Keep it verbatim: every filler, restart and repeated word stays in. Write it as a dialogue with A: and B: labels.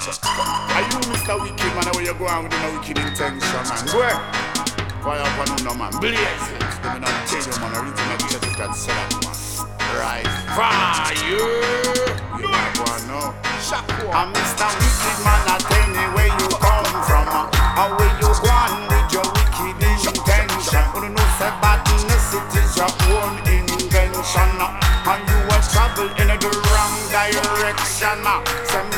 A: Are you Mister Wicked man? Where you go on with no wicked intention, man? Where? Fire up on no man. Blaze it. Let me not tell you, man. Original check and say that, man. Right. Fire. You might go on now. I'm Mister Wicked man. I tell me where you come from. How where you go on with your wicked intention? You know say badness it is your own invention. And you will travel in the wrong direction. Say